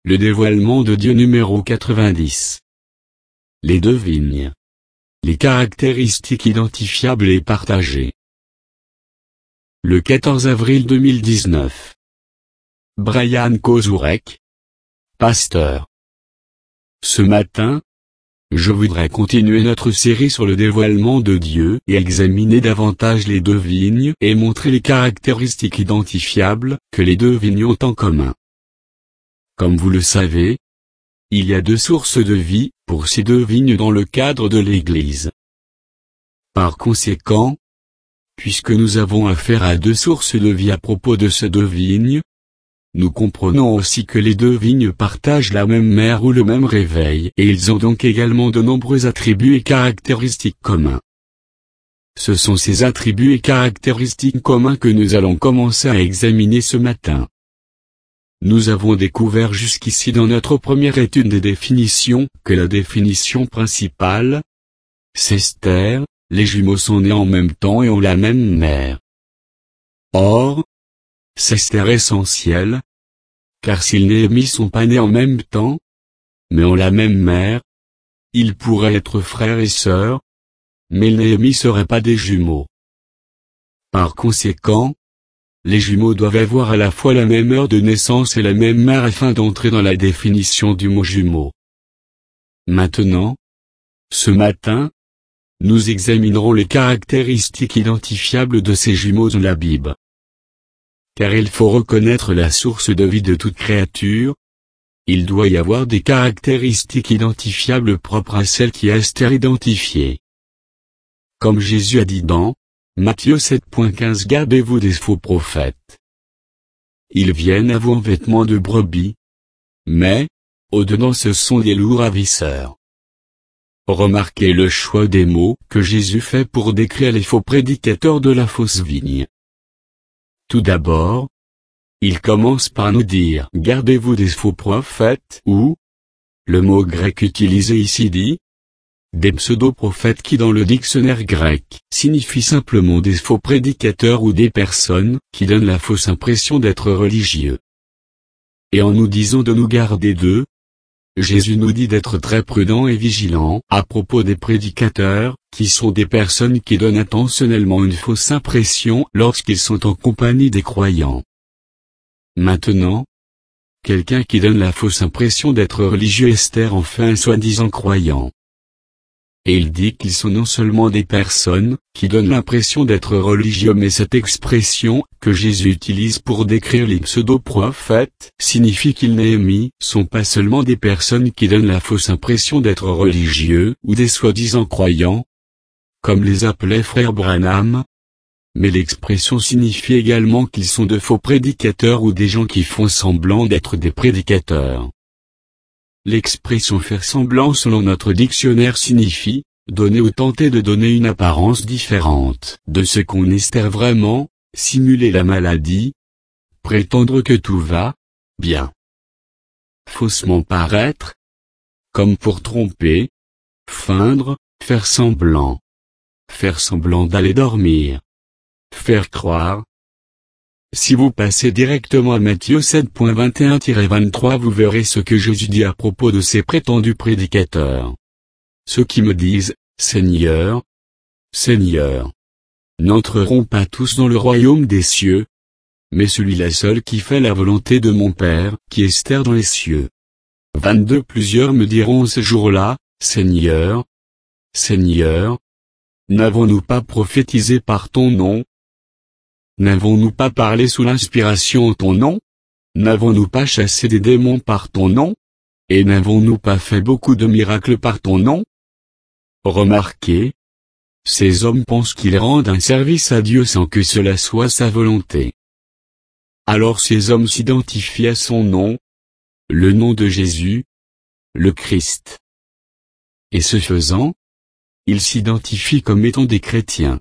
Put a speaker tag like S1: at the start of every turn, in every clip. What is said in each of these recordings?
S1: Le dévoilement de Dieu numéro 90. Les deux vignes. Les caractéristiques identifiables et partagées. Le 14 avril 2019. Brian Kozurek, pasteur. Ce matin, je voudrais continuer notre série sur le dévoilement de Dieu et examiner davantage les deux vignes et montrer les caractéristiques identifiables que les deux vignes ont en commun. Comme vous le savez, il y a deux sources de vie pour ces deux vignes dans le cadre de l'Église. Par conséquent, puisque nous avons affaire à deux sources de vie à propos de ces deux vignes, nous comprenons aussi que les deux vignes partagent la même mère ou le même réveil et ils ont donc également de nombreux attributs et caractéristiques communs. Ce sont ces attributs et caractéristiques communs que nous allons commencer à examiner ce matin. Nous avons découvert jusqu'ici dans notre première étude des définitions que la définition principale, c'est les jumeaux sont nés en même temps et ont la même mère. Or, c'est essentiel, car si les ennemis sont pas nés en même temps, mais ont la même mère, ils pourraient être frères et sœurs, mais les ennemis seraient pas des jumeaux. Par conséquent, les jumeaux doivent avoir à la fois la même heure de naissance et la même mère afin d'entrer dans la définition du mot jumeau. Maintenant, ce matin, nous examinerons les caractéristiques identifiables de ces jumeaux dans la Bible. Car il faut reconnaître la source de vie de toute créature, il doit y avoir des caractéristiques identifiables propres à celle qui est identifiée. Comme Jésus a dit dans Matthieu 7.15 Gardez-vous des faux prophètes. Ils viennent à vous en vêtements de brebis, mais, au-dedans ce sont des loups ravisseurs. Remarquez le choix des mots que Jésus fait pour décrire les faux prédicateurs de la fausse vigne. Tout d'abord, il commence par nous dire Gardez-vous des faux prophètes ou, le mot grec utilisé ici dit, des pseudo-prophètes qui dans le dictionnaire grec signifie simplement des faux prédicateurs ou des personnes qui donnent la fausse impression d'être religieux. Et en nous disant de nous garder d'eux, Jésus nous dit d'être très prudent et vigilant à propos des prédicateurs, qui sont des personnes qui donnent intentionnellement une fausse impression lorsqu'ils sont en compagnie des croyants. Maintenant, quelqu'un qui donne la fausse impression d'être religieux est en fait un soi-disant croyant. Et il dit qu'ils sont non seulement des personnes qui donnent l'impression d'être religieux mais cette expression que Jésus utilise pour décrire les pseudo-prophètes signifie qu'ils sont pas seulement des personnes qui donnent la fausse impression d'être religieux ou des soi-disant croyants, comme les appelait frère Branham, mais l'expression signifie également qu'ils sont de faux prédicateurs ou des gens qui font semblant d'être des prédicateurs. L'expression faire semblant selon notre dictionnaire signifie donner ou tenter de donner une apparence différente de ce qu'on est vraiment, simuler la maladie, prétendre que tout va bien. Faussement paraître, comme pour tromper, feindre, faire semblant d'aller dormir, faire croire. Si vous passez directement à Matthieu 7.21-23 vous verrez ce que Jésus dit à propos de ces prétendus prédicateurs. Ceux qui me disent, Seigneur, Seigneur, n'entreront pas tous dans le royaume des cieux, mais celui-là seul qui fait la volonté de mon Père, qui est dans les cieux. 22 Plusieurs me diront ce jour-là, Seigneur, Seigneur, n'avons-nous pas prophétisé par ton nom? N'avons-nous pas parlé sous l'inspiration en ton nom? N'avons-nous pas chassé des démons par ton nom? Et n'avons-nous pas fait beaucoup de miracles par ton nom? Remarquez, ces hommes pensent qu'ils rendent un service à Dieu sans que cela soit sa volonté. Alors ces hommes s'identifient à son nom, le nom de Jésus, le Christ. Et ce faisant, ils s'identifient comme étant des chrétiens.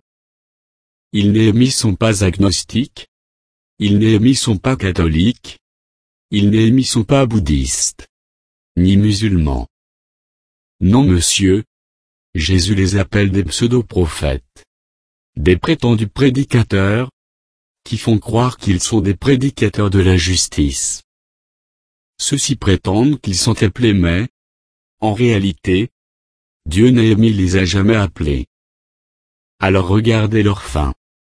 S1: Ils sont pas agnostiques, ils sont pas catholiques, ils sont pas bouddhistes, ni musulmans. Non monsieur, Jésus les appelle des pseudo-prophètes, des prétendus prédicateurs, qui font croire qu'ils sont des prédicateurs de la justice. Ceux-ci prétendent qu'ils sont appelés mais, en réalité, Dieu Néhémie les a jamais appelés. Alors regardez leur fin.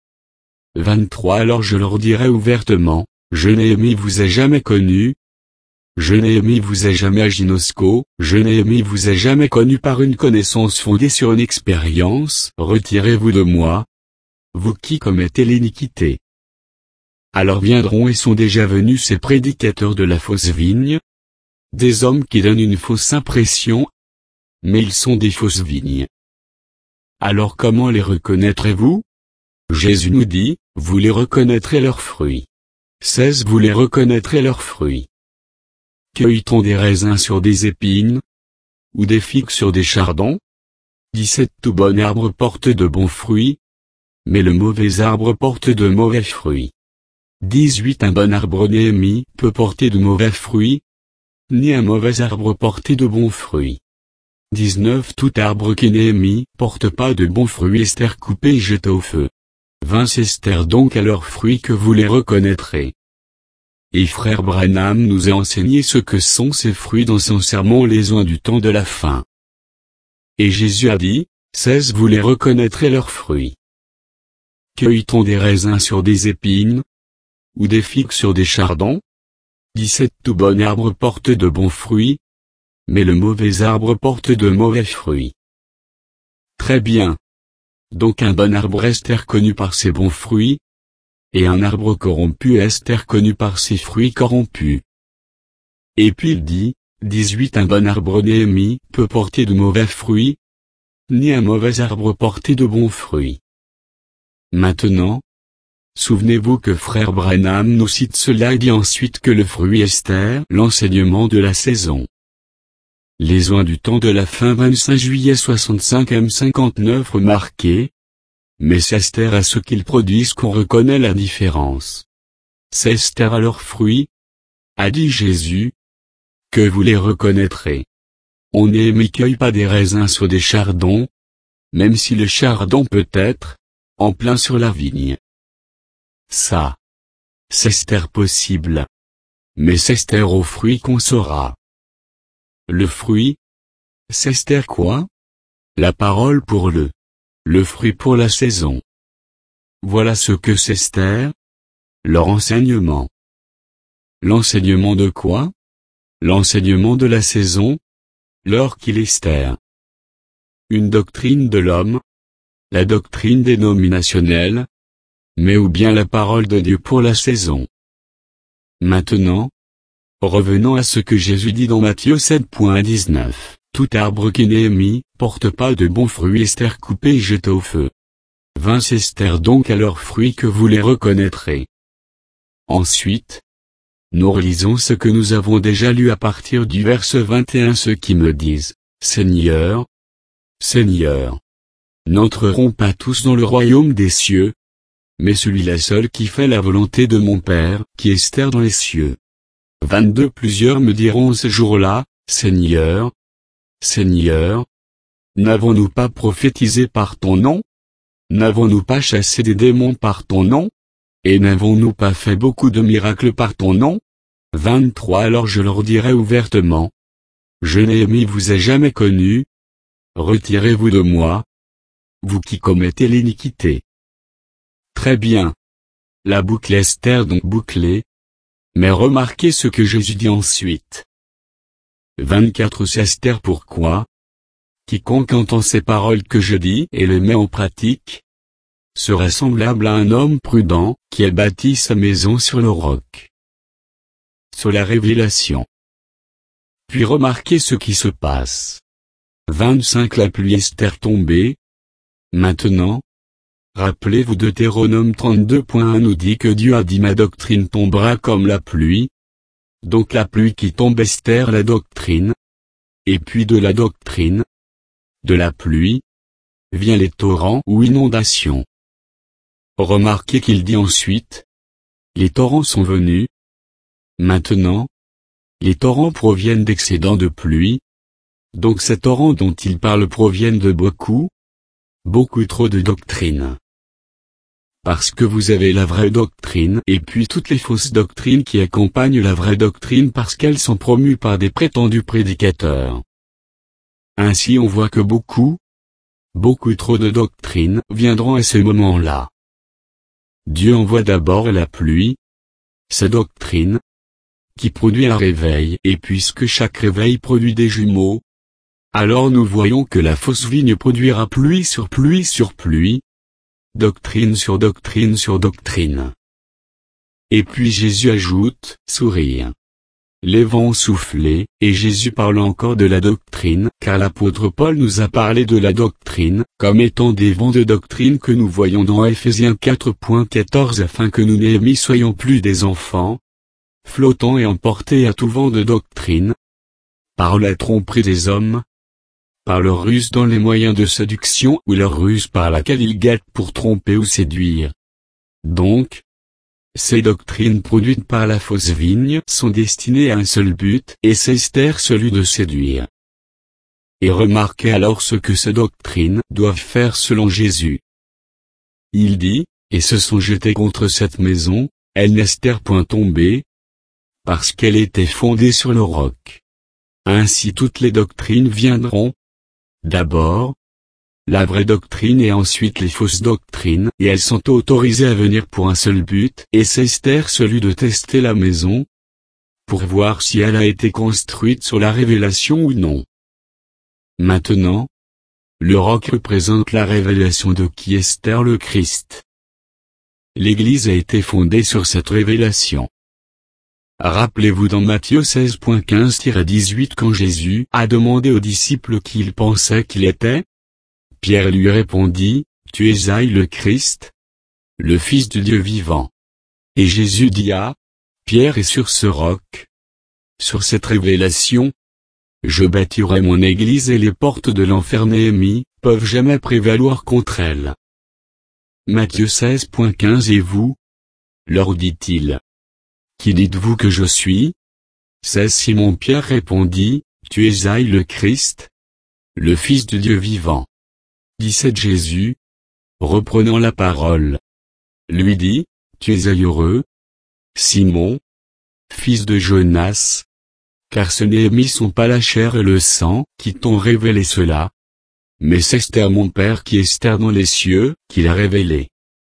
S1: 23 Alors je leur dirai ouvertement, je Néhémie vous ai jamais connu. Je Néhémie vous ai jamais aginosco, je Néhémie vous ai jamais connu par une connaissance fondée sur une expérience, retirez-vous de moi, vous qui commettez l'iniquité. Alors viendront et sont déjà venus ces prédicateurs de la fausse vigne, des hommes qui donnent une fausse impression, mais ils sont des fausses vignes. Alors comment les reconnaîtrez-vous? Jésus nous dit, vous les reconnaîtrez leurs fruits. 16 Vous les reconnaîtrez leurs fruits. Cueille-t-on des raisins sur des épines? Ou des figues sur des chardons? 17 Tout bon arbre porte de bons fruits, mais le mauvais arbre porte de mauvais fruits. 18 Un bon arbre Néhémie peut porter de mauvais fruits, ni un mauvais arbre porter de bons fruits. 19 Tout arbre qui Néhémie porte pas de bons fruits Esther coupé et jeté au feu. 20 C'est Esther donc à leurs fruits que vous les reconnaîtrez. Et frère Branham nous a enseigné ce que sont ces fruits dans son sermon Les oins du temps de la fin. Et Jésus a dit, 16 Vous les reconnaîtrez leurs fruits. Cueille-t-on des raisins sur des épines? Ou des figues sur des chardons? 17 Tout bon arbre porte de bons fruits, mais le mauvais arbre porte de mauvais fruits. Très bien. Donc un bon arbre est reconnu par ses bons fruits, et un arbre corrompu est reconnu par ses fruits corrompus. Et puis il dit, 18 Un bon arbre Néhémie peut porter de mauvais fruits, ni un mauvais arbre porter de bons fruits. Maintenant, souvenez-vous que frère Branham nous cite cela et dit ensuite que le fruit Esther, l'enseignement de la saison. Les oins du temps de la fin 25 juillet 65 M59 remarquez. Mais c'est Esther à ce qu'ils produisent qu'on reconnaît la différence. C'est Esther à leurs fruits, a dit Jésus, que vous les reconnaîtrez. On ne cueille pas des raisins sur des chardons, même si le chardon peut être, en plein sur la vigne. Ça, c'est Esther possible. Mais c'est Esther aux fruits qu'on saura. Le fruit, c'est Esther quoi? La parole pour le fruit pour la saison. Voilà ce que c'est Esther. Leur enseignement. L'enseignement de quoi? L'enseignement de la saison. L'or qu'il est Esther. Une doctrine de l'homme. La doctrine dénominationnelle. Mais ou bien la parole de Dieu pour la saison. Maintenant, revenons à ce que Jésus dit dans Matthieu 7.19. Tout arbre qui Néhémie porte pas de bons fruits Esther coupé et jeté au feu. 20 C'est Esther donc à leurs fruits que vous les reconnaîtrez. Ensuite, nous relisons ce que nous avons déjà lu à partir du verset 21 Ceux qui me disent, Seigneur, Seigneur, n'entreront pas tous dans le royaume des cieux, mais celui-là seul qui fait la volonté de mon Père, qui est Esther dans les cieux. 22 Plusieurs me diront ce jour-là, Seigneur, Seigneur, n'avons-nous pas prophétisé par ton nom? N'avons-nous pas chassé des démons par ton nom? Et n'avons-nous pas fait beaucoup de miracles par ton nom? 23 Alors je leur dirai ouvertement, je Néhémie vous ai jamais connu, retirez-vous de moi, vous qui commettez l'iniquité. Très bien. La boucle Esther donc bouclée. Mais remarquez ce que Jésus dit ensuite. 24 C'est Esther pourquoi? Quiconque entend ces paroles que je dis et les met en pratique, sera semblable à un homme prudent, qui a bâti sa maison sur le roc. Sur la révélation. Puis remarquez ce qui se passe. 25 La pluie Esther tombée. Maintenant, rappelez-vous Deutéronome 32.1 nous dit que Dieu a dit ma doctrine tombera comme la pluie. Donc la pluie qui tombe Esther la doctrine. Et puis de la doctrine, de la pluie, vient les torrents ou inondations. Remarquez qu'il dit ensuite, les torrents sont venus. Maintenant, les torrents proviennent d'excédents de pluie. Donc ces torrents dont il parle proviennent de beaucoup trop de doctrine. parce que vous avez la vraie doctrine et puis toutes les fausses doctrines qui accompagnent la vraie doctrine parce qu'elles sont promues par des prétendus prédicateurs. Ainsi on voit que beaucoup trop de doctrines viendront à ce moment-là. Dieu envoie d'abord la pluie, sa doctrine, qui produit un réveil, et puisque chaque réveil produit des jumeaux, alors nous voyons que la fausse vigne produira pluie sur pluie sur pluie, doctrine sur doctrine sur doctrine. Et puis Jésus ajoute, sourire. Les vents ont soufflé, et Jésus parle encore de la doctrine, car l'apôtre Paul nous a parlé de la doctrine, comme étant des vents de doctrine que nous voyons dans Ephésiens 4.14 afin que nous n'ayons soyons plus des enfants, flottant et emportés à tout vent de doctrine, par la tromperie des hommes, par leur ruse dans les moyens de séduction ou leur ruse par laquelle ils guettent pour tromper ou séduire. Donc, ces doctrines produites par la fausse vigne sont destinées à un seul but, et c'est celui de séduire. Et remarquez alors ce que ces doctrines doivent faire selon Jésus. Il dit, et se sont jetés contre cette maison, elles n'estèrent point tomber, parce qu'elle était fondée sur le roc. Ainsi toutes les doctrines viendront, d'abord, la vraie doctrine et ensuite les fausses doctrines, et elles sont autorisées à venir pour un seul but, et c'est celui de tester la maison, pour voir si elle a été construite sur la révélation ou non. Maintenant, le roc représente la révélation de qui est le Christ. L'Église a été fondée sur cette révélation. Rappelez-vous dans Matthieu 16.15-18 quand Jésus a demandé aux disciples qui ils pensaient qu'il était, Pierre lui répondit, tu es le Christ, le Fils du Dieu vivant. Et Jésus dit à Pierre et sur ce roc, sur cette révélation, je bâtirai mon église et les portes de l'enfer peuvent jamais prévaloir contre elle. Matthieu 16.15 Et vous, leur dit-il. Qui dites-vous que je suis? 16 Simon-Pierre répondit, tu es le Christ, le Fils du Dieu vivant. 17 Jésus, reprenant la parole, lui dit, tu es heureux, Simon, fils de Jonas, car ce sont pas la chair et le sang qui t'ont révélé cela, mais c'est mon Père qui est dans les cieux, qui l'a révélé.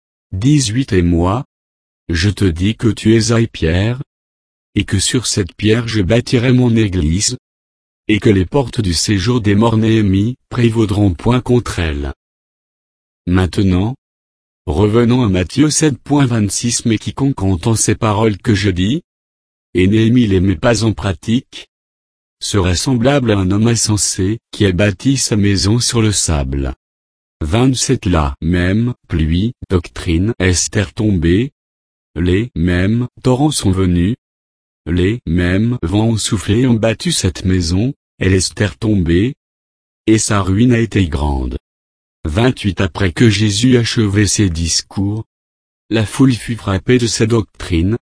S1: 18 Et moi, je te dis que tu es Pierre, et que sur cette pierre je bâtirai mon église, et que les portes du séjour des morts prévaudront point contre elle. Maintenant, revenons à Matthieu 7.26 Mais quiconque entend ces paroles que je dis, et les met pas en pratique, sera semblable à un homme insensé qui a bâti sa maison sur le sable. 27 La même pluie, doctrine est tombée, les mêmes torrents sont venus, les mêmes vents ont soufflé et ont battu cette maison, elle est tombée, et sa ruine a été grande. 28 Après que Jésus achevait ses discours, la foule fut frappée de sa doctrine.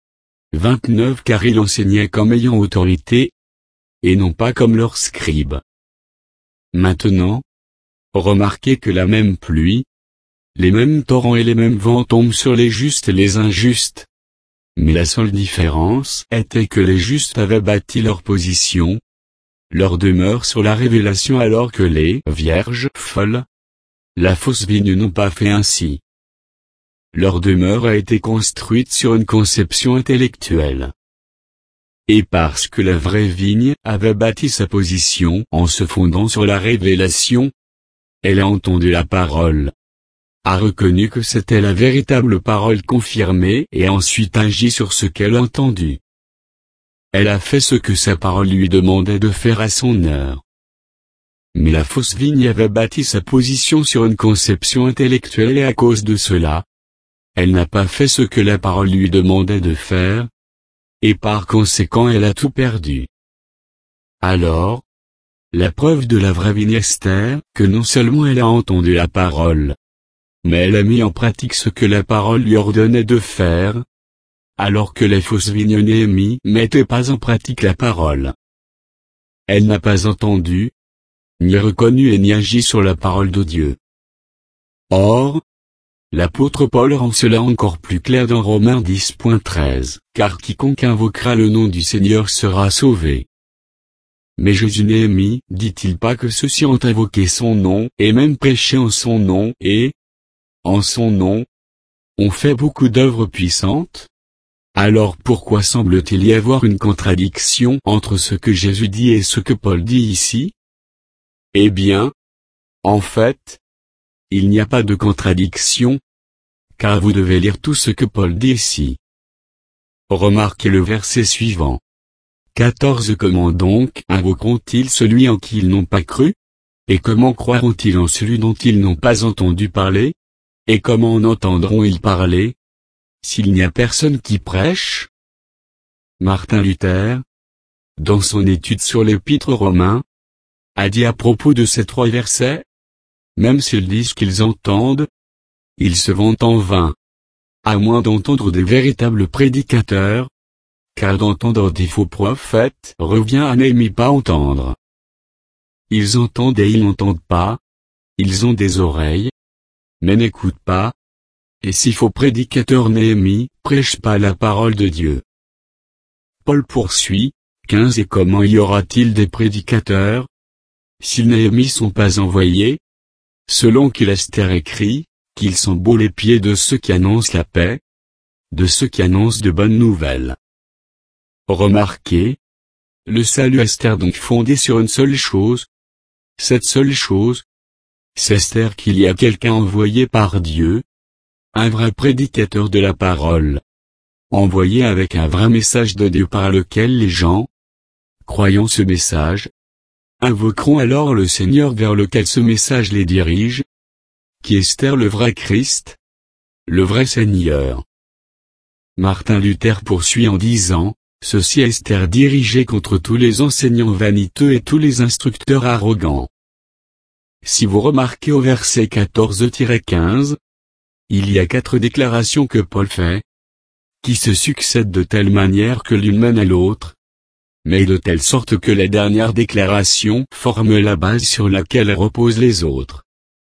S1: 29 Car il enseignait comme ayant autorité, et non pas comme leurs scribes. Maintenant, remarquez que la même pluie, les mêmes torrents et les mêmes vents tombent sur les justes et les injustes. Mais la seule différence était que les justes avaient bâti leur position, leur demeure sur la révélation alors que les vierges folles, la fausse vigne n'ont pas fait ainsi. Leur demeure a été construite sur une conception intellectuelle. Et parce que la vraie vigne avait bâti sa position en se fondant sur la révélation, elle a entendu la parole, a reconnu que c'était la véritable parole confirmée et a ensuite agi sur ce qu'elle a entendu. Elle a fait ce que sa parole lui demandait de faire à son heure. Mais la fausse vigne avait bâti sa position sur une conception intellectuelle et à cause de cela, elle n'a pas fait ce que la parole lui demandait de faire, et par conséquent elle a tout perdu. Alors, la preuve de la vraie vigne est que non seulement elle a entendu la parole, mais elle a mis en pratique ce que la parole lui ordonnait de faire, alors que la fausse vigne ne mettait pas en pratique la parole. Elle n'a pas entendu, ni reconnu et ni agi sur la parole de Dieu. Or, L'apôtre Paul rend cela encore plus clair dans Romains 10.13, car quiconque invoquera le nom du Seigneur sera sauvé. Mais Jésus-Néhémie, dit-il pas que ceux-ci ont invoqué son nom, et même prêché en son nom, et, en son nom, ont fait beaucoup d'œuvres puissantes? Alors pourquoi semble-t-il y avoir une contradiction entre ce que Jésus dit et ce que Paul dit ici? Eh bien, en fait, il n'y a pas de contradiction, car vous devez lire tout ce que Paul dit ici. Remarquez le verset suivant. 14 Comment donc invoqueront-ils celui en qui ils n'ont pas cru? Et comment croiront-ils en celui dont ils n'ont pas entendu parler? Et comment en entendront-ils parler, s'il n'y a personne qui prêche? Martin Luther, dans son étude sur l'épître aux Romains, a dit à propos de ces 3 versets, même s'ils disent qu'ils entendent, ils se vantent en vain. À moins d'entendre des véritables prédicateurs, car d'entendre des faux prophètes revient à n'aimer pas entendre. Ils entendent et ils n'entendent pas, ils ont des oreilles, mais n'écoutent pas, et si faux prédicateurs Néhémie prêchent pas la parole de Dieu. Paul poursuit, 15 Et comment y aura-t-il des prédicateurs, si Néhémie sont pas envoyés? Selon qu'il Esther écrit, qu'ils sont beaux les pieds de ceux qui annoncent la paix, de ceux qui annoncent de bonnes nouvelles. Remarquez, le salut Esther donc fondé sur une seule chose. Cette seule chose, c'est Esther qu'il y a quelqu'un envoyé par Dieu, un vrai prédicateur de la parole, envoyé avec un vrai message de Dieu par lequel les gens, croyant ce message, invoqueront alors le Seigneur vers lequel ce message les dirige, qui est Esther le vrai Christ, le vrai Seigneur. Martin Luther poursuit en disant, ceci est Esther dirigée contre tous les enseignants vaniteux et tous les instructeurs arrogants. Si vous remarquez au verset 14-15, il y a 4 déclarations que Paul fait, qui se succèdent de telle manière que l'une mène à l'autre, mais de telle sorte que la dernière déclaration forme la base sur laquelle reposent les autres.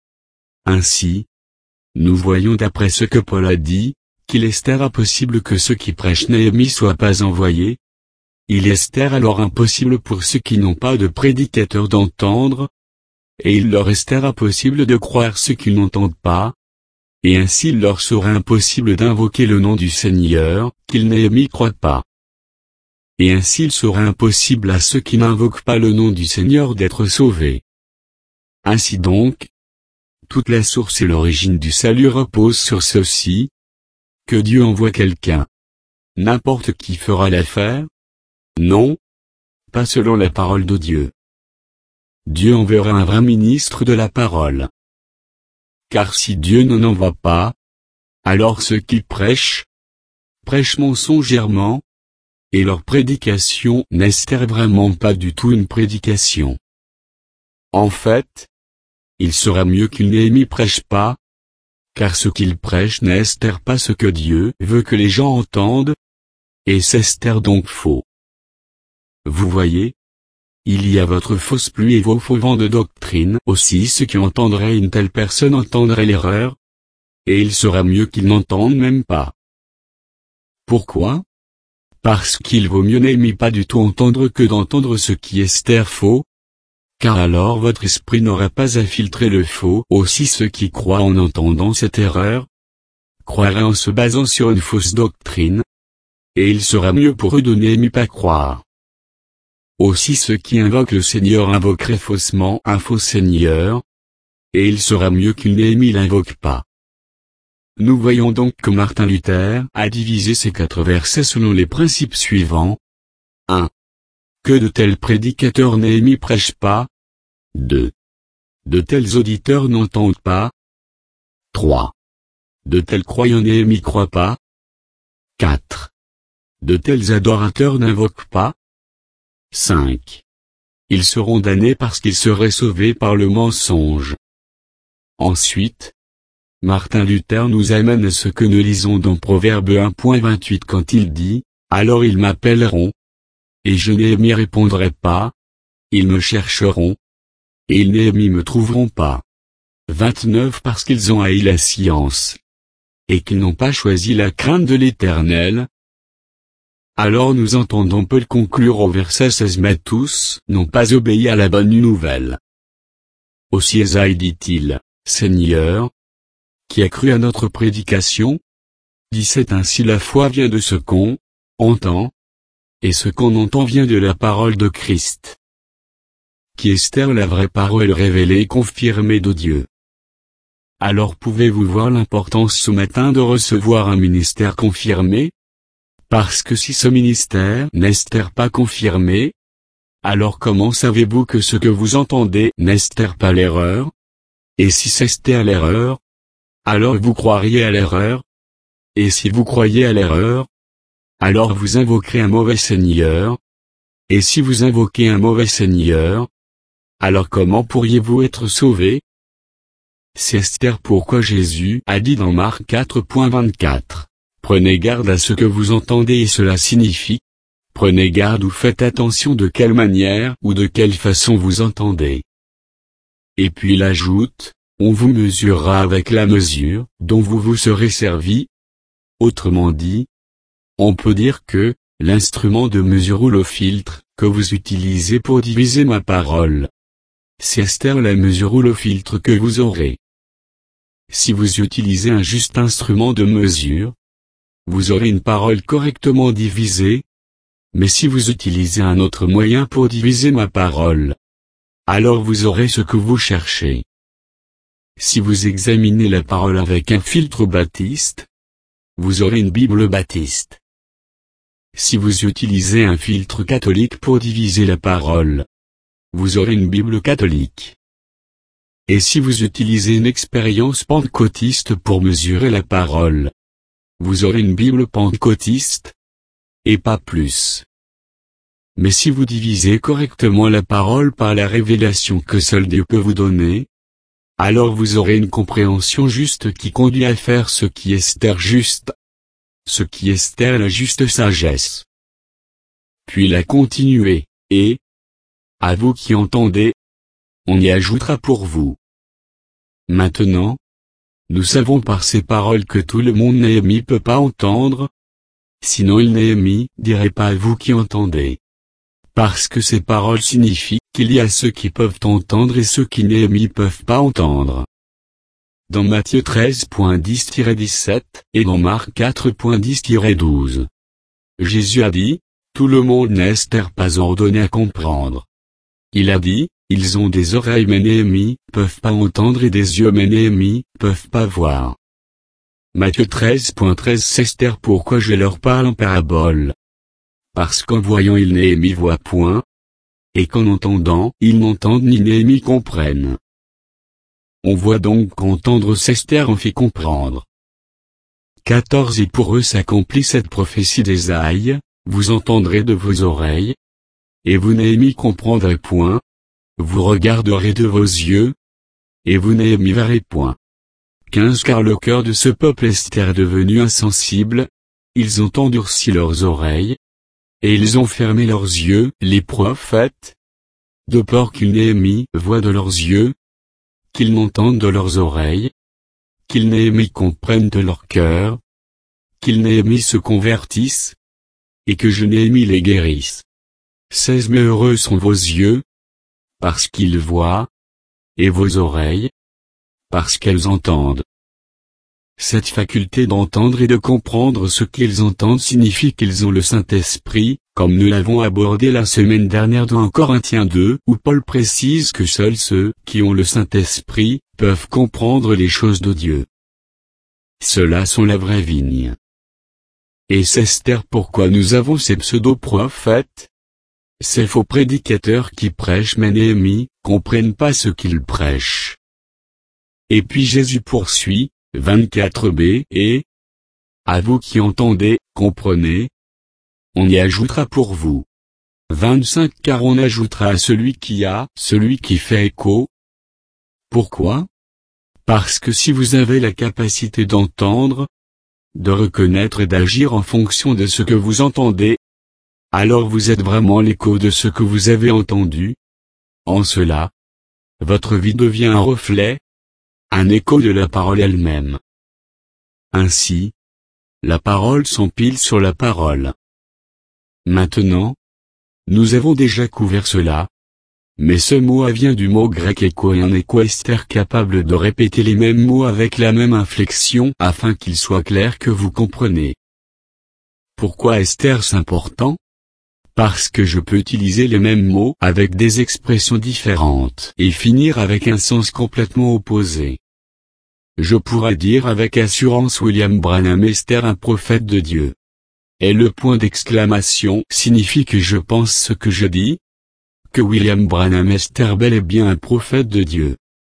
S1: Ainsi, nous voyons d'après ce que Paul a dit, qu'il est impossible que ceux qui prêchent Néhémie soient pas envoyés. Il est alors impossible pour ceux qui n'ont pas de prédicateur d'entendre, et il leur est impossible de croire ceux qui n'entendent pas, et ainsi il leur sera impossible d'invoquer le nom du Seigneur, qu'ils Néhémie croient pas. Et ainsi il sera impossible à ceux qui n'invoquent pas le nom du Seigneur d'être sauvés. Ainsi donc, toute la source et l'origine du salut reposent sur ceci, que Dieu envoie quelqu'un. N'importe qui fera l'affaire? Non, pas selon la parole de Dieu. Dieu enverra un vrai ministre de la parole. Car si Dieu n'en envoie pas, alors ceux qui prêchent mensongèrement, et leur prédication n'est vraiment pas du tout une prédication. En fait, il sera mieux qu'une Néhémie prêche pas, car ce qu'il prêche n'est pas ce que Dieu veut que les gens entendent, et c'est donc faux. Vous voyez, il y a votre fausse pluie et vos faux vents de doctrine. Aussi ceux qui entendraient une telle personne entendraient l'erreur, et il sera mieux qu'ils n'entendent même pas. Pourquoi? Parce qu'il vaut mieux n'aimer pas du tout entendre que d'entendre ce qui est faux, car alors votre esprit n'aura pas à filtrer le faux. Aussi ceux qui croient en entendant cette erreur, croiraient en se basant sur une fausse doctrine, et il sera mieux pour eux de n'aimer pas croire. Aussi ceux qui invoquent le Seigneur invoqueraient faussement un faux Seigneur, et il sera mieux qu'une Néhémie l'invoque pas. Nous voyons donc que Martin Luther a divisé ces 4 versets selon les principes suivants. 1. Que de tels prédicateurs Néhémie prêchent pas. 2. De tels auditeurs n'entendent pas. 3. De tels croyants Néhémie croient pas. 4. De tels adorateurs n'invoquent pas. 5. Ils seront damnés parce qu'ils seraient sauvés par le mensonge. Ensuite, Martin Luther nous amène à ce que nous lisons dans Proverbe 1.28 quand il dit, « Alors ils m'appelleront, et je n'y répondrai pas, ils me chercheront, et ils n'y me trouveront pas. » 29 Parce qu'ils ont haï la science, et qu'ils n'ont pas choisi la crainte de l'Éternel. Alors nous entendons Paul conclure au verset 16 « Mais tous n'ont pas obéi à la bonne nouvelle. » Aussi Ésaïe dit-il, « Seigneur, qui a cru à notre prédication ?» 17 Ainsi la foi vient de ce qu'on entend, et ce qu'on entend vient de la parole de Christ, qui est la vraie parole révélée et confirmée de Dieu. Alors pouvez-vous voir l'importance ce matin de recevoir un ministère confirmé? Parce que si ce ministère n'est pas confirmé, alors comment savez-vous que ce que vous entendez n'est pas l'erreur? Et si c'est l'erreur, alors vous croiriez à l'erreur? Et si vous croyez à l'erreur, alors vous invoquerez un mauvais Seigneur. Et si vous invoquez un mauvais Seigneur, alors comment pourriez-vous être sauvé? C'est pourquoi Jésus a dit dans Marc 4.24, « Prenez garde à ce que vous entendez » et cela signifie, « Prenez garde ou faites attention de quelle manière ou de quelle façon vous entendez. » Et puis il ajoute, « On vous mesurera avec la mesure dont vous vous serez servi. » Autrement dit, on peut dire que, l'instrument de mesure ou le filtre, que vous utilisez pour diviser ma parole, c'est la mesure ou le filtre que vous aurez. Si vous utilisez un juste instrument de mesure, vous aurez une parole correctement divisée. Mais si vous utilisez un autre moyen pour diviser ma parole, alors vous aurez ce que vous cherchez. Si vous examinez la parole avec un filtre baptiste, vous aurez une Bible baptiste. Si vous utilisez un filtre catholique pour diviser la parole, vous aurez une Bible catholique. Et si vous utilisez une expérience pentecôtiste pour mesurer la parole, vous aurez une Bible pentecôtiste, et pas plus. Mais si vous divisez correctement la parole par la révélation que seul Dieu peut vous donner, alors vous aurez une compréhension juste qui conduit à faire ce qui est juste, ce qui est la juste sagesse. Puis il a continué, et, à vous qui entendez, on y ajoutera pour vous. Maintenant, nous savons par ces paroles que tout le monde Néhémie peut pas entendre. Sinon Néhémie dirait pas à vous qui entendez. Parce que ces paroles signifient qu'il y a ceux qui peuvent entendre et ceux qui Néhémie peuvent pas entendre. Dans Matthieu 13.10-17, et dans Marc 4.10-12. Jésus a dit, tout le monde n'est pas ordonné à comprendre. Il a dit, ils ont des oreilles mais Néhémie peuvent pas entendre et des yeux mais Néhémie peuvent pas voir. Matthieu 13.13 C'est pourquoi je leur parle en parabole. Parce qu'en voyant ils Néhémie voient point, et qu'en entendant ils n'entendent ni Néhémie comprennent. On voit donc qu'entendre Esther en fait comprendre. 14 Et pour eux s'accomplit cette prophétie d'Ésaïe, vous entendrez de vos oreilles, et vous Néhémie comprendrez point, vous regarderez de vos yeux, et vous Néhémie verrez point. 15 Car le cœur de ce peuple est devenu insensible, ils ont endurci leurs oreilles, et ils ont fermé leurs yeux, les prophètes, de peur qu'ils Néhémie voient de leurs yeux, qu'ils n'entendent de leurs oreilles, qu'ils Néhémie comprennent de leur cœur, qu'ils Néhémie se convertissent, et que je Néhémie les guérisse. 16 Mais heureux sont vos yeux, parce qu'ils voient, et vos oreilles, parce qu'elles entendent. Cette faculté d'entendre et de comprendre ce qu'ils entendent signifie qu'ils ont le Saint-Esprit, comme nous l'avons abordé la semaine dernière dans 1 Corinthiens 2, où Paul précise que seuls ceux qui ont le Saint-Esprit peuvent comprendre les choses de Dieu. Ceux-là sont la vraie vigne. Et c'est pourquoi nous avons ces pseudo-prophètes, ces faux prédicateurs qui prêchent mais Néhémie comprennent pas ce qu'ils prêchent. Et puis Jésus poursuit, 24b et à vous qui entendez, comprenez. On y ajoutera pour vous. 25 Car on ajoutera à celui qui fait écho. Pourquoi? Parce que si vous avez la capacité d'entendre, de reconnaître et d'agir en fonction de ce que vous entendez, alors vous êtes vraiment l'écho de ce que vous avez entendu. En cela, votre vie devient un reflet, un écho de la parole elle-même. Ainsi, la parole s'empile sur la parole. Maintenant, nous avons déjà couvert cela, mais ce mot vient du mot grec écho et un écho Esther capable de répéter les mêmes mots avec la même inflexion afin qu'il soit clair que vous comprenez. Pourquoi Esther est important? Parce que je peux utiliser les mêmes mots avec des expressions différentes et finir avec un sens complètement opposé. Je pourrais dire avec assurance William Branham Esther un prophète de Dieu. Et le point d'exclamation signifie que je pense ce que je dis, que William Branham Esther bel et bien un prophète de Dieu.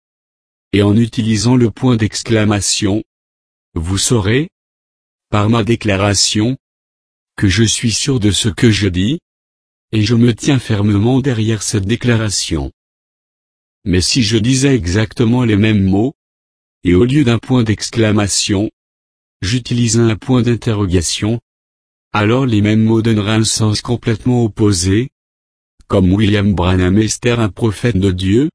S1: Et en utilisant le point d'exclamation, vous saurez, par ma déclaration, que je suis sûr de ce que je dis, et je me tiens fermement derrière cette déclaration. Mais si je disais exactement les mêmes mots, et au lieu d'un point d'exclamation, j'utilisais un point d'interrogation, alors les mêmes mots donneraient un sens complètement opposé, comme William Branham Esther un prophète de Dieu.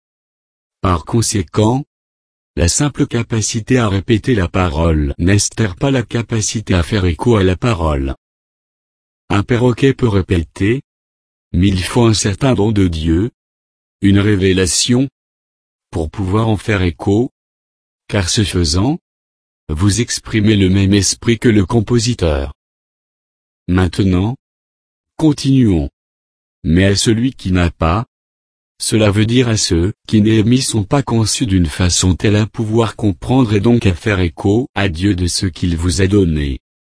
S1: Par conséquent, la simple capacité à répéter la parole n'estère pas la capacité à faire écho à la parole. Un perroquet peut répéter, mais il faut un certain don de Dieu, une révélation, pour pouvoir en faire écho, car ce faisant, vous exprimez le même esprit que le compositeur. Maintenant, continuons. Mais à celui qui n'a pas, cela veut dire à ceux qui n'aiment sont pas conçus d'une façon telle à pouvoir comprendre et donc à faire écho à Dieu de ce qu'il vous a donné.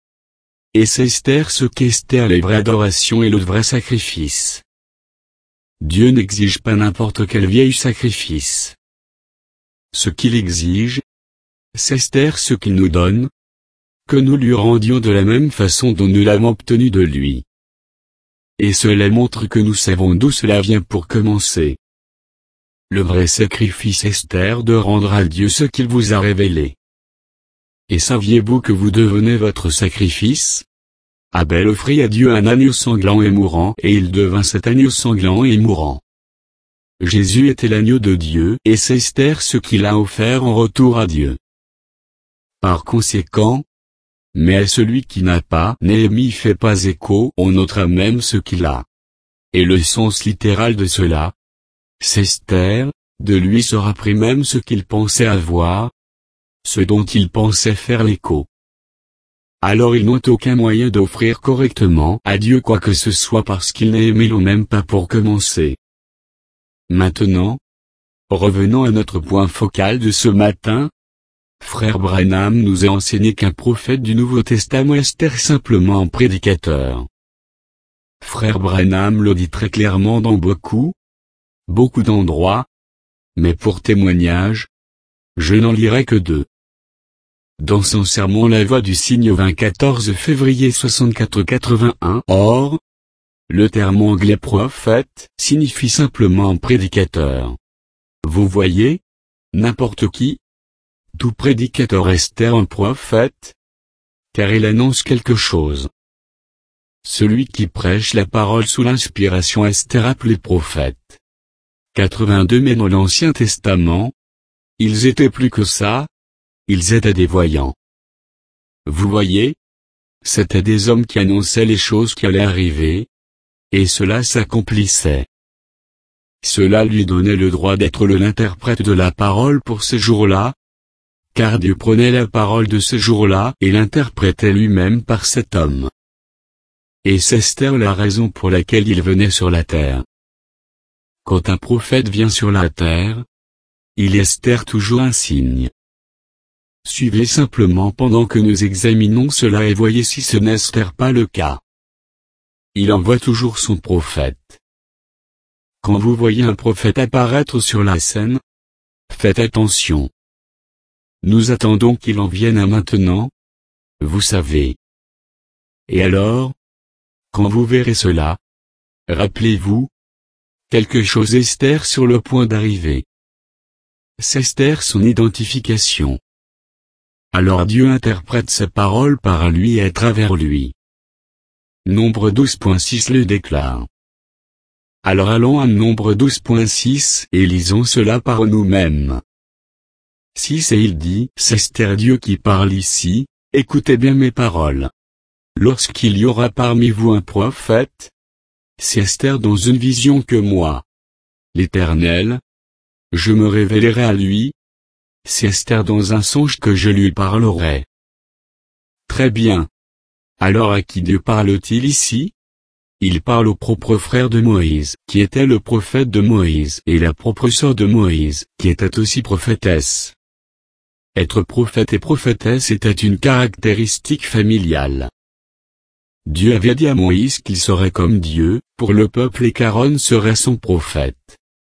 S1: Et c'est Esther ce qu'Esther la vraie adoration et le vrai sacrifice. Dieu n'exige pas n'importe quel vieil sacrifice. Ce qu'il exige, c'est Esther ce qu'il nous donne, que nous lui rendions de la même façon dont nous l'avons obtenu de lui. Et cela montre que nous savons d'où cela vient pour commencer. Le vrai sacrifice Esther de rendre à Dieu ce qu'il vous a révélé. Et saviez-vous que vous devenez votre sacrifice? Abel offrit à Dieu un agneau sanglant et mourant et il devint cet agneau sanglant et mourant. Jésus était l'agneau de Dieu et c'est Esther ce qu'il a offert en retour à Dieu. Par conséquent, mais à celui qui n'a pas, Néhémie fait pas écho, on notera même ce qu'il a. Et le sens littéral de cela, c'est Esther, de lui sera pris même ce qu'il pensait avoir, ce dont il pensait faire l'écho. Alors ils n'ont aucun moyen d'offrir correctement à Dieu quoi que ce soit parce qu'ils Néhémie l'ont même pas pour commencer. Maintenant, revenons à notre point focal de ce matin. Frère Branham nous a enseigné qu'un prophète du Nouveau Testament Esther simplement un prédicateur. Frère Branham le dit très clairement dans beaucoup d'endroits, mais pour témoignage, je n'en lirai que 2. Dans son sermon La Voix du Signe 14 février 64-81, or, le terme anglais prophète signifie simplement un prédicateur. Vous voyez, n'importe qui, tout prédicateur Esther un prophète, car il annonce quelque chose. Celui qui prêche la parole sous l'inspiration Esther appelé prophète. 82 Mais dans l'Ancien Testament, ils étaient plus que ça, ils étaient des voyants. Vous voyez, c'étaient des hommes qui annonçaient les choses qui allaient arriver, et cela s'accomplissait. Cela lui donnait le droit d'être l'interprète de la parole pour ce jour-là, car Dieu prenait la parole de ce jour-là et l'interprétait lui-même par cet homme. Et c'est Esther la raison pour laquelle il venait sur la terre. Quand un prophète vient sur la terre, il Esther toujours un signe. Suivez simplement pendant que nous examinons cela et voyez si ce n'est pas le cas. Il envoie toujours son prophète. Quand vous voyez un prophète apparaître sur la scène, faites attention. Nous attendons qu'il en vienne à maintenant, vous savez. Et alors, quand vous verrez cela, rappelez-vous, quelque chose Esther sur le point d'arriver. C'est Esther son identification. Alors Dieu interprète sa parole par lui et à travers lui. Nombre 12.6 le déclare. Alors allons à Nombre 12.6 et lisons cela par nous-mêmes. 6 et il dit, c'est Esther Dieu qui parle ici, écoutez bien mes paroles. Lorsqu'il y aura parmi vous un prophète, c'est Esther dans une vision que moi, l'Éternel, je me révélerai à lui, c'est Esther dans un songe que je lui parlerai. Très bien. Alors à qui Dieu parle-t-il ici? Il parle au propre frère de Moïse, qui était le prophète de Moïse, et la propre sœur de Moïse, qui était aussi prophétesse. Être prophète et prophétesse était une caractéristique familiale. Dieu avait dit à Moïse qu'il serait comme Dieu, pour le peuple et qu'Aaron serait son prophète.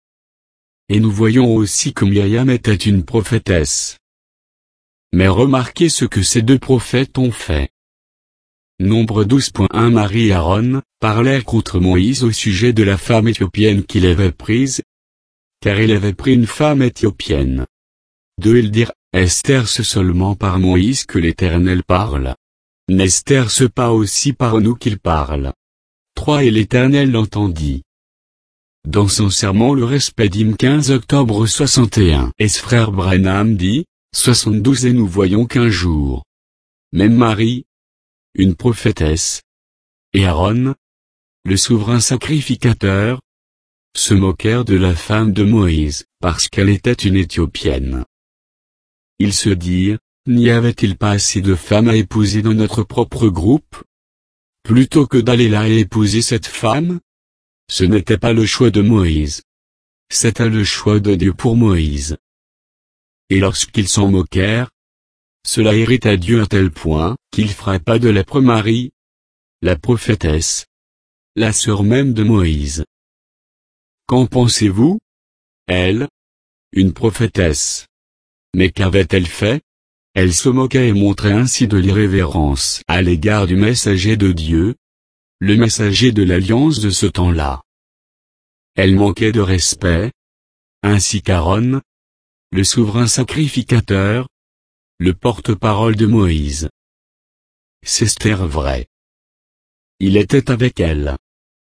S1: Et nous voyons aussi que Myriam était une prophétesse. Mais remarquez ce que ces deux prophètes ont fait. Nombre 12.1 Marie et Aaron parlèrent contre Moïse au sujet de la femme éthiopienne qu'il avait prise, car il avait pris une femme éthiopienne. 2 Ils dirent, Esther-ce seulement par Moïse que l'Éternel parle. N'Esther-ce pas aussi par nous qu'il parle. 3 Et l'Éternel l'entendit. Dans son sermon le respect d'Im 15 octobre 61. Et ce frère Branham dit, 72 Et nous voyons qu'un jour, même Marie, une prophétesse, et Aaron, le souverain sacrificateur, se moquèrent de la femme de Moïse, parce qu'elle était une Éthiopienne. Ils se dirent, n'y avait-il pas assez de femmes à épouser dans notre propre groupe? Plutôt que d'aller là et épouser cette femme? Ce n'était pas le choix de Moïse. C'était le choix de Dieu pour Moïse. Et lorsqu'ils s'en moquèrent, cela irrita Dieu à tel point, qu'il frappa de lèpre Marie, la prophétesse, la sœur même de Moïse. Qu'en pensez-vous? Elle, une prophétesse. Mais qu'avait-elle fait? Elle se moquait et montrait ainsi de l'irrévérence à l'égard du messager de Dieu, le messager de l'alliance de ce temps-là. Elle manquait de respect, ainsi qu'Aaron, le souverain sacrificateur, le porte-parole de Moïse. C'est Esther vrai. Il était avec elle.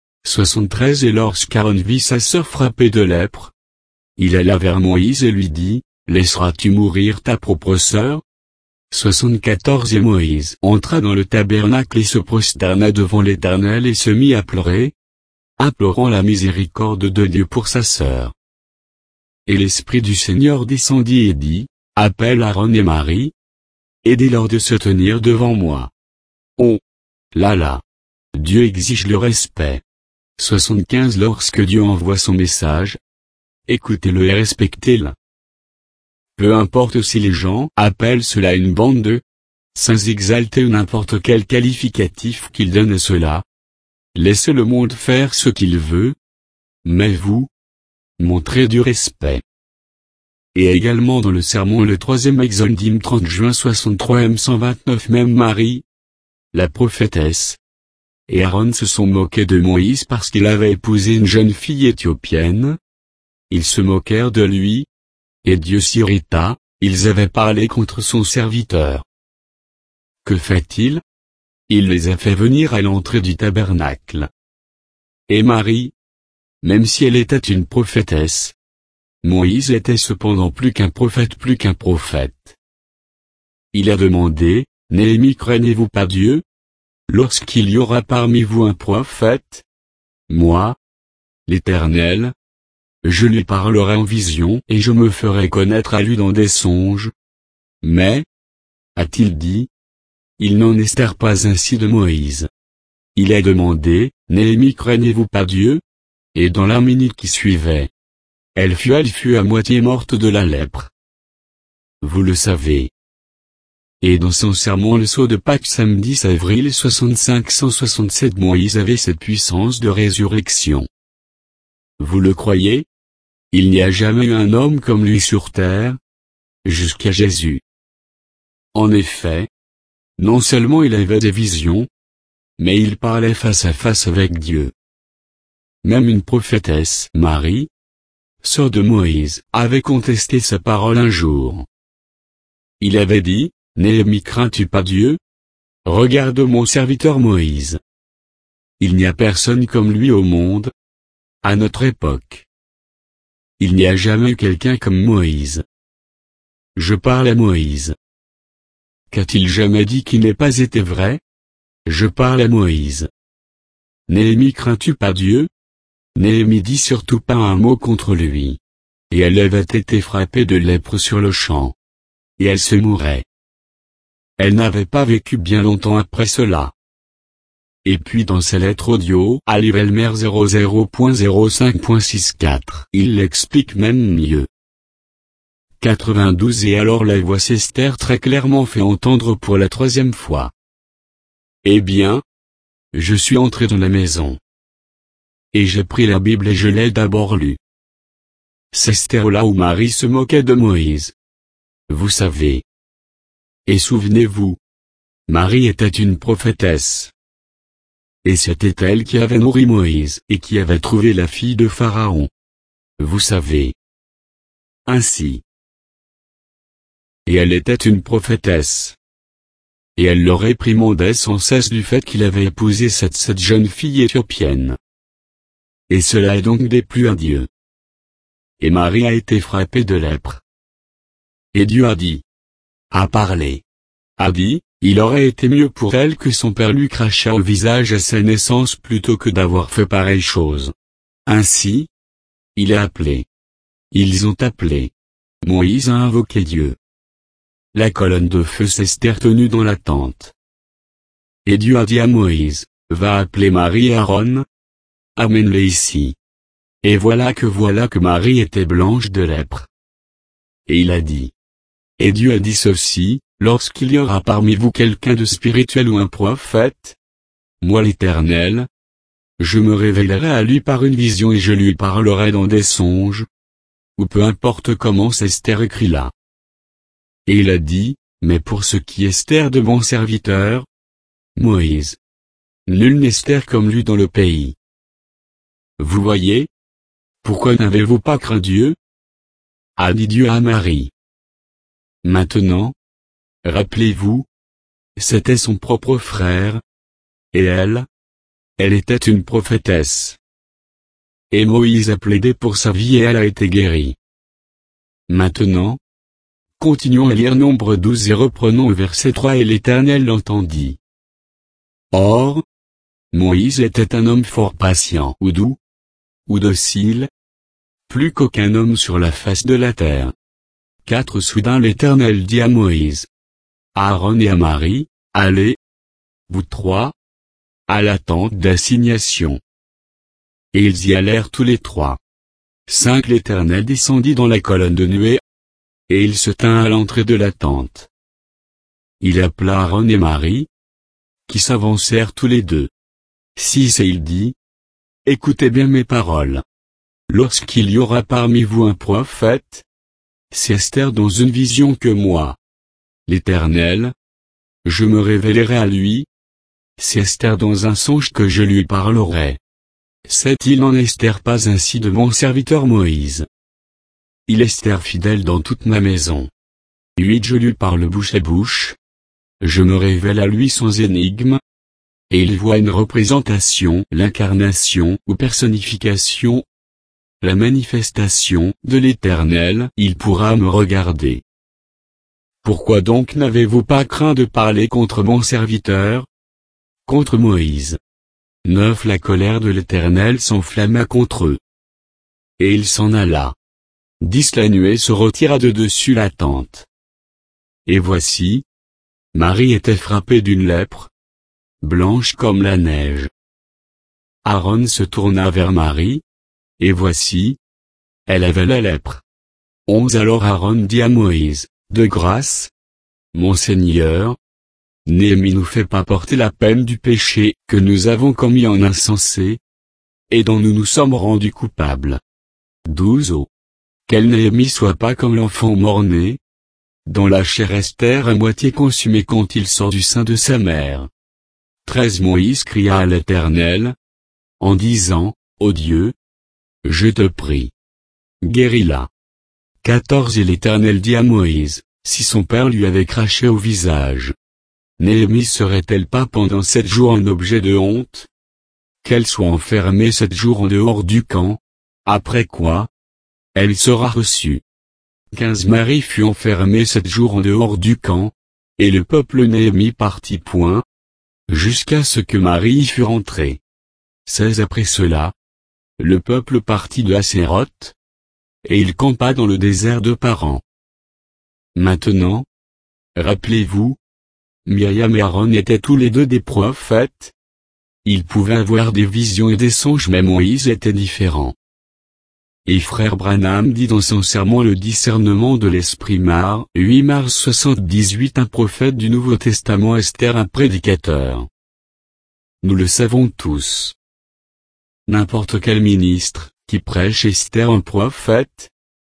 S1: 73 Et lorsqu'Aaron vit sa sœur frappée de lèpre, il alla vers Moïse et lui dit, laisseras-tu mourir ta propre sœur? 74 Et Moïse entra dans le tabernacle et se prosterna devant l'Éternel et se mit à pleurer, implorant la miséricorde de Dieu pour sa sœur. Et l'Esprit du Seigneur descendit et dit, appelle Aaron et Marie, aidez-leur de se tenir devant moi. Oh! Là! Dieu exige le respect. 75 Lorsque Dieu envoie son message, écoutez-le et respectez-le. Peu importe si les gens appellent cela une bande de saints exaltés ou n'importe quel qualificatif qu'ils donnent à cela. Laissez le monde faire ce qu'il veut. Mais vous, montrez du respect. Et également dans le sermon le 3e Exode 30 juin 63 M 129 Même Marie, la prophétesse, et Aaron se sont moqués de Moïse parce qu'il avait épousé une jeune fille éthiopienne. Ils se moquèrent de lui, et Dieu s'irrita, ils avaient parlé contre son serviteur. Que fait-il? Il les a fait venir à l'entrée du tabernacle. Et Marie, même si elle était une prophétesse, Moïse était cependant plus qu'un prophète. Il a demandé, Néhémie craignez-vous pas Dieu? Lorsqu'il y aura parmi vous un prophète, moi, l'Éternel, je lui parlerai en vision et je me ferai connaître à lui dans des songes. Mais, a-t-il dit, il n'en est pas ainsi de Moïse. Il a demandé, Néhémie craignez-vous pas Dieu? Et dans la minute qui suivait, elle fut à moitié morte de la lèpre. Vous le savez. Et dans son sermon le sceau de Pâques samedi 10 avril 65-167 Moïse avait cette puissance de résurrection. Vous le croyez? Il n'y a jamais eu un homme comme lui sur terre, jusqu'à Jésus. En effet, non seulement il avait des visions, mais il parlait face à face avec Dieu. Même une prophétesse, Marie, sœur de Moïse, avait contesté sa parole un jour. Il avait dit, Néhémie crains-tu pas Dieu? Regarde mon serviteur Moïse. Il n'y a personne comme lui au monde, à notre époque. Il n'y a jamais eu quelqu'un comme Moïse. Je parle à Moïse. Qu'a-t-il jamais dit qui n'ait pas été vrai? Je parle à Moïse. Néhémie, crains-tu pas Dieu? Néhémie dit surtout pas un mot contre lui. Et elle avait été frappée de lèpre sur le champ. Et elle se mourait. Elle n'avait pas vécu bien longtemps après cela. Et puis dans ses lettres audio à Livelmer 00.05.64, il l'explique même mieux. 92 Et alors la voix s'Esther très clairement fait entendre pour la 3e fois. Eh bien, je suis entré dans la maison. Et j'ai pris la Bible et je l'ai d'abord lue. C'est Esther là où Marie se moquait de Moïse. Vous savez. Et souvenez-vous. Marie était une prophétesse. Et c'était elle qui avait nourri Moïse et qui avait trouvé la fille de Pharaon. Vous savez. Ainsi. Et elle était une prophétesse. Et elle le réprimandait sans cesse du fait qu'il avait épousé cette jeune fille éthiopienne. Et cela est donc déplu à Dieu. Et Marie a été frappée de lèpre. Et Dieu a dit. A parlé. A dit, il aurait été mieux pour elle que son père lui crachât au visage à sa naissance plutôt que d'avoir fait pareille chose. Ainsi, il a appelé. Ils ont appelé. Moïse a invoqué Dieu. La colonne de feu s'Esther tenue dans la tente. Et Dieu a dit à Moïse, va appeler Marie et Aaron. Amène-les ici. Et voilà que Marie était blanche de lèpre. Et il a dit. Et Dieu a dit ceci, lorsqu'il y aura parmi vous quelqu'un de spirituel ou un prophète, moi l'Éternel, je me révélerai à lui par une vision et je lui parlerai dans des songes, ou peu importe comment Esther écrit là. Et il a dit, mais pour ce qui est Esther de mon serviteur, Moïse, nul n'est Esther comme lui dans le pays. Vous voyez? Pourquoi n'avez-vous pas craint Dieu? A dit Dieu à Marie. Maintenant, rappelez-vous, c'était son propre frère, et elle était une prophétesse. Et Moïse a plaidé pour sa vie et elle a été guérie. Maintenant, continuons à lire Nombre 12 et reprenons au verset 3 Et l'Éternel l'entendit. Or, Moïse était un homme fort patient ou doux, ou docile, plus qu'aucun homme sur la face de la terre. 4 Soudain l'Éternel dit à Moïse, à Aaron et à Marie, allez, vous trois, à la tente d'assignation. Et ils y allèrent tous les trois. 5 L'Éternel descendit dans la colonne de nuée, et il se tint à l'entrée de la tente. Il appela Aaron et Marie, qui s'avancèrent tous les deux. 6 Et il dit, écoutez bien mes paroles. Lorsqu'il y aura parmi vous un prophète, c'est Esther dans une vision que moi, l'Éternel, je me révélerai à lui, c'est Esther dans un songe que je lui parlerai. 7 Il n'en est Esther pas ainsi de mon serviteur Moïse. Il est Esther fidèle dans toute ma maison. 8 Je lui parle bouche à bouche. Je me révèle à lui sans énigme. Et il voit une représentation, l'incarnation ou personnification, la manifestation de l'Éternel, il pourra me regarder. Pourquoi donc n'avez-vous pas craint de parler contre mon serviteur? Contre Moïse. 9 La colère de l'Éternel s'enflamma contre eux. Et il s'en alla. 10 La nuée se retira de dessus la tente. Et voici, Marie était frappée d'une lèpre, blanche comme la neige. Aaron se tourna vers Marie, et voici, elle avait la lèpre. 11 Alors Aaron dit à Moïse, de grâce, mon Seigneur, Néhémie nous fait pas porter la peine du péché que nous avons commis en insensé, et dont nous nous sommes rendus coupables. 12 Oh, qu'elle Néhémie soit pas comme l'enfant mort-né, dont la chair Esther à moitié consumée quand il sort du sein de sa mère. 13 Moïse cria à l'Éternel, en disant, ô Dieu, je te prie, guéris-la. 14 Et l'Éternel dit à Moïse, si son père lui avait craché au visage, Néhémie serait-elle pas pendant 7 jours un objet de honte? Qu'elle soit enfermée 7 jours en dehors du camp, après quoi, elle sera reçue. 15 Marie fut enfermée 7 jours en dehors du camp, et le peuple Néhémie partit point, jusqu'à ce que Marie y fût rentrée. 16 Après cela, le peuple partit de Haséroth, et il campa dans le désert de Paran. Maintenant, rappelez-vous, Myriam et Aaron étaient tous les deux des prophètes. Ils pouvaient avoir des visions et des songes, mais Moïse était différent. Et frère Branham dit dans son sermon Le discernement de l'esprit 8 mars 78, un prophète du Nouveau Testament, Esther un prédicateur. Nous le savons tous. N'importe quel ministre, qui prêche Esther un prophète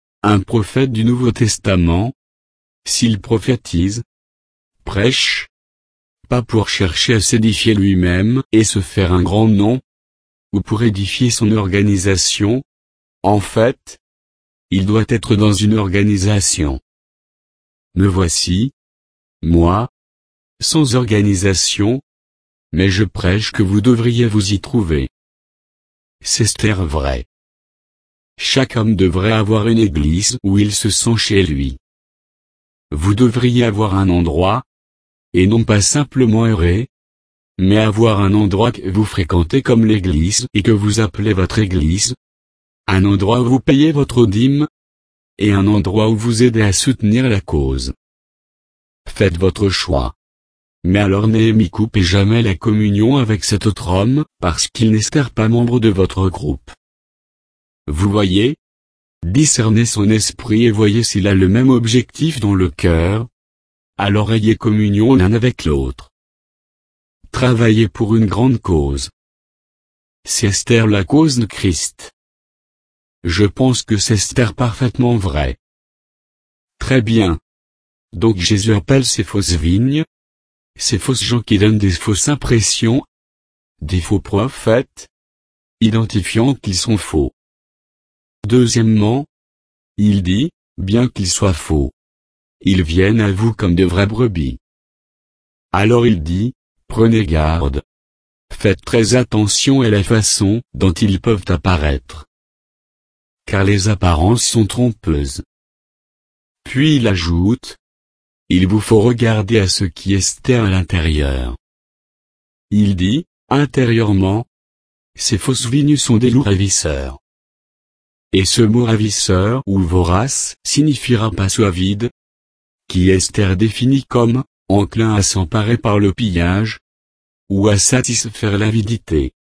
S1: du Nouveau Testament, s'il prophétise, prêche, pas pour chercher à s'édifier lui-même et se faire un grand nom, ou pour édifier son organisation. En fait, il doit être dans une organisation. Me voici, moi, sans organisation, mais je prêche que vous devriez vous y trouver. C'est Esther vrai. Chaque homme devrait avoir une église où il se sent chez lui. Vous devriez avoir un endroit, et non pas simplement errer, mais avoir un endroit que vous fréquentez comme l'église et que vous appelez votre église, un endroit où vous payez votre dîme, et un endroit où vous aidez à soutenir la cause. Faites votre choix. Mais alors Néhémie coupez jamais la communion avec cet autre homme, parce qu'il n'est pas membre de votre groupe. Vous voyez? Discernez son esprit et voyez s'il a le même objectif dans le cœur. Alors ayez communion l'un avec l'autre. Travaillez pour une grande cause. C'est Esther la cause de Christ. Je pense que c'est Esther parfaitement vrai. Très bien. Donc Jésus appelle ces fausses vignes, ces fausses gens qui donnent des fausses impressions, des faux prophètes, identifiant qu'ils sont faux. Deuxièmement, il dit, bien qu'ils soient faux, ils viennent à vous comme de vraies brebis. Alors il dit, prenez garde. Faites très attention à la façon dont ils peuvent apparaître. Car les apparences sont trompeuses. Puis il ajoute, il vous faut regarder à ce qui est à l'intérieur. Il dit, intérieurement, ces fausses vignes sont des loups ravisseurs. Et ce mot ravisseur ou vorace signifiera pas vide, qui Esther définit comme enclin à s'emparer par le pillage, ou à satisfaire l'avidité.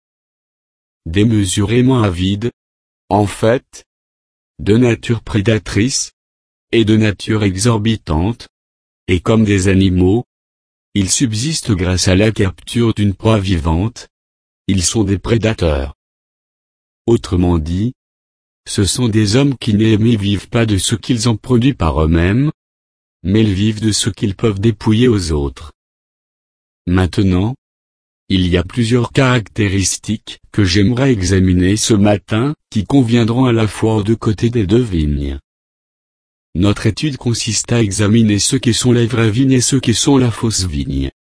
S1: Démesurément avide, en fait, de nature prédatrice, et de nature exorbitante, et comme des animaux, ils subsistent grâce à la capture d'une proie vivante, ils sont des prédateurs. Autrement dit, ce sont des hommes qui vivent pas de ce qu'ils ont produit par eux-mêmes, mais ils vivent de ce qu'ils peuvent dépouiller aux autres. Maintenant, il y a plusieurs caractéristiques que j'aimerais examiner ce matin, qui conviendront à la fois aux deux côtés des deux vignes. Notre étude consiste à examiner ce qui sont les vraies vignes et ce qui sont la fausse vigne.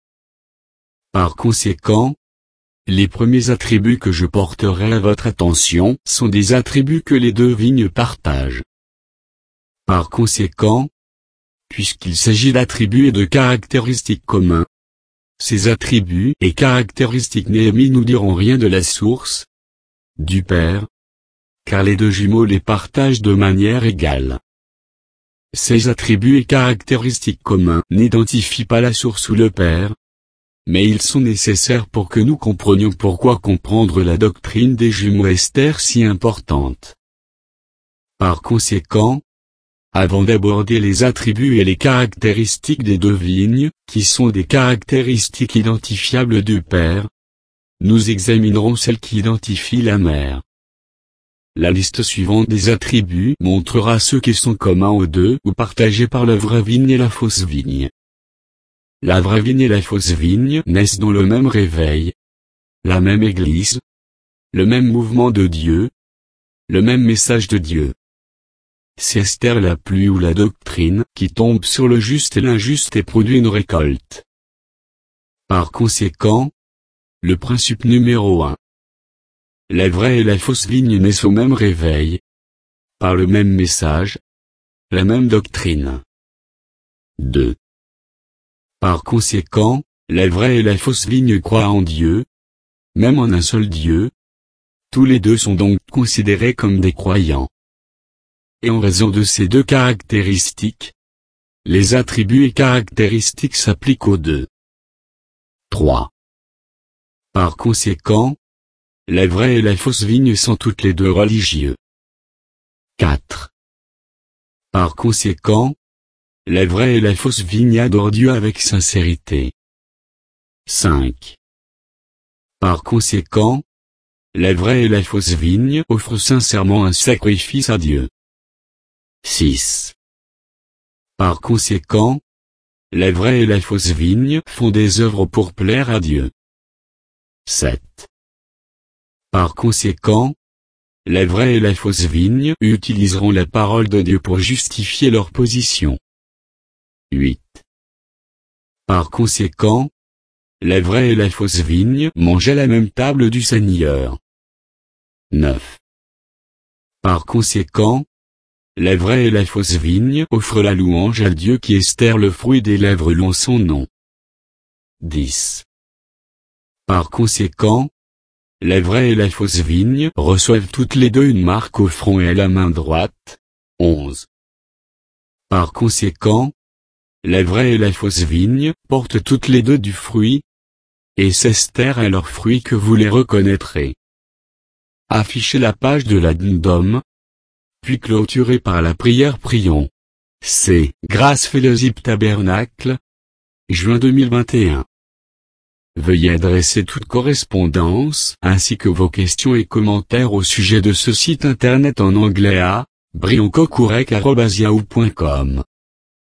S1: Par conséquent, les premiers attributs que je porterai à votre attention sont des attributs que les deux vignes partagent. Par conséquent, puisqu'il s'agit d'attributs et de caractéristiques communs, ces attributs et caractéristiques Néhémie nous diront rien de la source, du Père, car les deux jumeaux les partagent de manière égale. Ces attributs et caractéristiques communs n'identifient pas la source ou le Père, mais ils sont nécessaires pour que nous comprenions pourquoi comprendre la doctrine des jumeaux Esther si importante. Par conséquent, avant d'aborder les attributs et les caractéristiques des deux vignes, qui sont des caractéristiques identifiables du Père, nous examinerons celles qui identifient la mère. La liste suivante des attributs montrera ceux qui sont communs aux deux ou partagés par la vraie vigne et la fausse vigne. La vraie vigne et la fausse vigne naissent dans le même réveil, la même Église, le même mouvement de Dieu, le même message de Dieu. C'est Esther la pluie ou la doctrine qui tombe sur le juste et l'injuste et produit une récolte. Par conséquent, le principe numéro 1. La vraie et la fausse vigne naissent au même réveil, par le même message, la même doctrine. 2. Par conséquent, la vraie et la fausse vigne croient en Dieu, même en un seul Dieu. Tous les deux sont donc considérés comme des croyants. Et en raison de ces deux caractéristiques, les attributs et caractéristiques s'appliquent aux deux. 3. Par conséquent, la vraie et la fausse vigne sont toutes les deux religieux. 4. Par conséquent, la vraie et la fausse vigne adorent Dieu avec sincérité. 5. Par conséquent, la vraie et la fausse vigne offrent sincèrement un sacrifice à Dieu. 6. Par conséquent, la vraie et la fausse vigne font des œuvres pour plaire à Dieu. 7. Par conséquent, la vraie et la fausse vigne utiliseront la parole de Dieu pour justifier leur position. 8. Par conséquent, la vraie et la fausse vigne mangent à la même table du Seigneur. 9. Par conséquent, la vraie et la fausse vigne offrent la louange à Dieu qui estère le fruit des lèvres louant son nom. 10. Par conséquent, la vraie et la fausse vigne reçoivent toutes les deux une marque au front et à la main droite. 11. Par conséquent, la vraie et la fausse vigne portent toutes les deux du fruit, et s'estèrent à leurs fruits que vous les reconnaîtrez. Affichez la page de l'addendum, puis clôturez par la prière. Prions. C'est Grace Fellowship Tabernacle, juin 2021. Veuillez adresser toute correspondance ainsi que vos questions et commentaires au sujet de ce site internet en anglais à brioncocourec@yahoo.com.